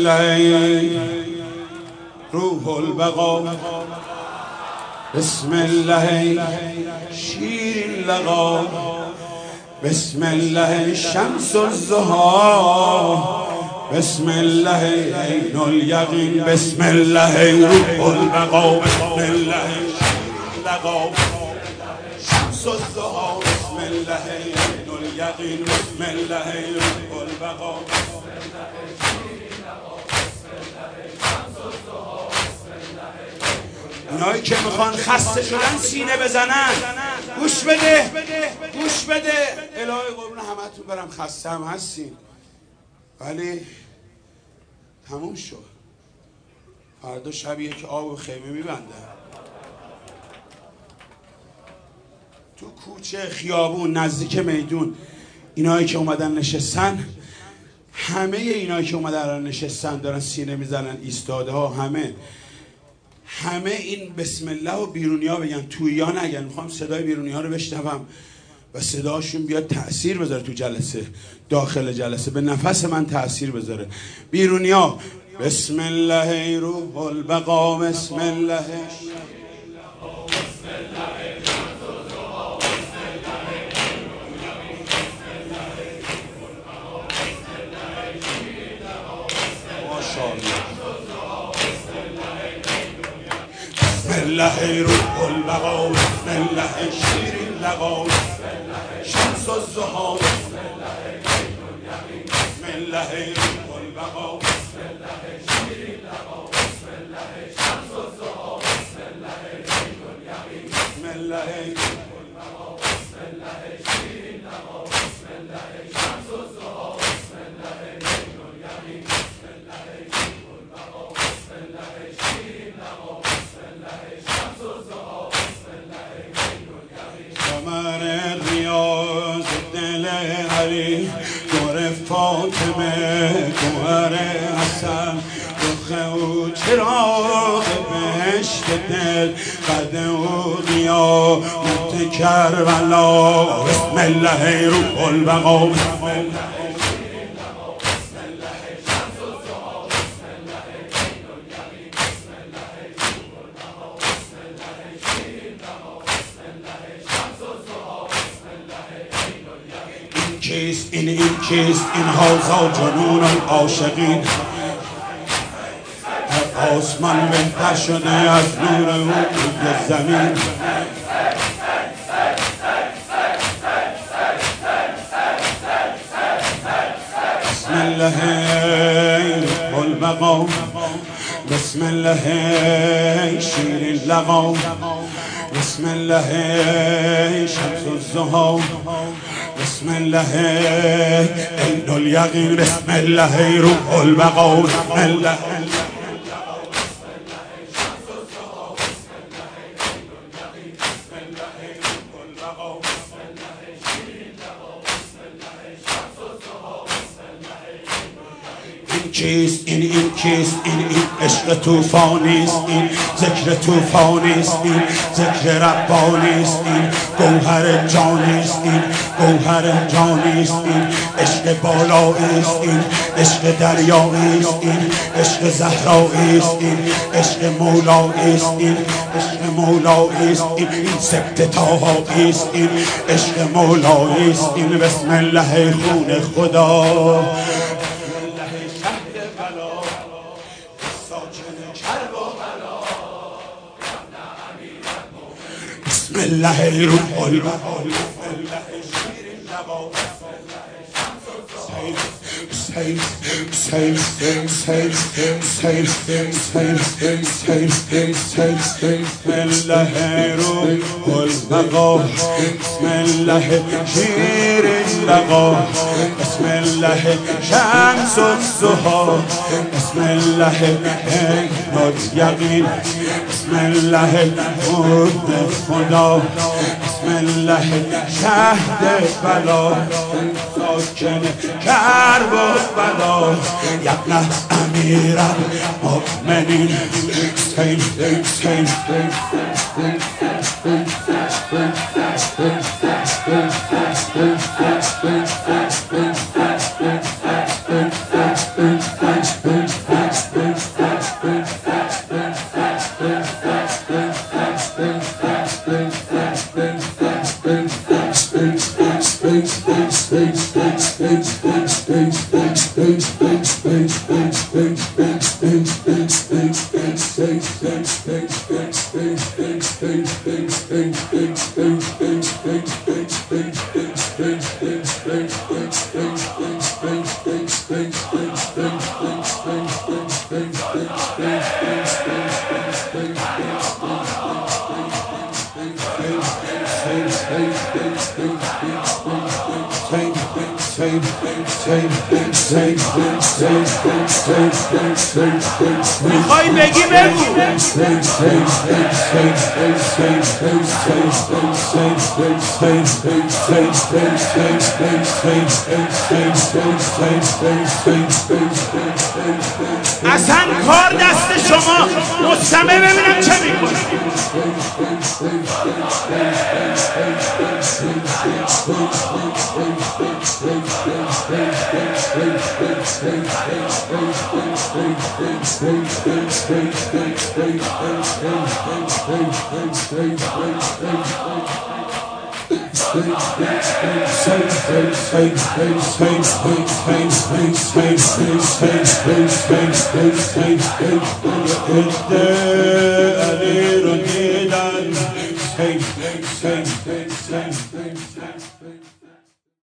الله روح البقا بسم الله شیر اللقا بسم الله شمس الضحی بسم الله عین الیقین بسم الله روح البقا بسم الله شیر اللقا شمس الضحی بسم الله عین الیقین بسم الله روح البقا اونایی که میخوان خسته شدن سینه بزنن گوش بده گوش بده. الهی قربون همتون برم، خسته هم هستین ولی تموم شد. فردا شبیه که آب و خیمه میبندن تو کوچه خیابون نزدیک میدون. اینایی که اومدن نشستن، همه اینایی که اومدن نشستن دارن سینه میزنن، ایستاده ها، همه این بسم الله و بیرونی ها بگن، تویی ها نگن. میخوام صدای بیرونی ها رو بشنوم و صداشون بیاد تأثیر بذاره تو جلسه، داخل جلسه به نفس من تأثیر بذاره. بیرونی ها بسم الله روح البقا بسم الله بسم الله روح البقا بسم الله شیر اللقا شمس الضحی بسم الله روح البقا بسم الله شیر اللقا بسم الله شمس الضحی بسم الله عین الیقین بسم الله روح البقا بسم الله شیر اللقا بسم الله شمس الضحی بسم الله عین الیقین بسم الله روح البقا بسم الله شیر اللقا قمر ریاض دل علی دور فاطمه گوهر حسن رخ او چراغ بهشت دل قد او قیا موت کربلا بسم الله روح البقا بسم الله این کیست این هازا جنون العاشقین، آسمان بهتر شده از نور او روی زمین. بسم الله روح البقا بسم الله شیر اللقا بسم الله شمس الضحی بسم الله عین الیقین بسم الله روح البقا بسم الله چیست این کیست این عشق توفانیست، این ذکر توفانیست، این ذکر ربانیست، این گوهر جانیست، این گوهر جانیست، این عشق بالاییست، این عشق دریاییست، این عشق زهراییست، این عشق مولاییست، این عشق مولاییست، این سبت طاهاییست، این عشق مولاییست، این بسم الله خون خدا بسم الله روح البقا بسم الله شیر اللقا بسم الله شمس الضحی بسم الله عین الیقین بسم الله خود خدا بسم الله شهد بلا ساکن کرب و بلا یبن امیر المؤمنین سین سین سین میخوای بگی بگو. اصلا کار دست شما، مستمع ببینم چه میکنه.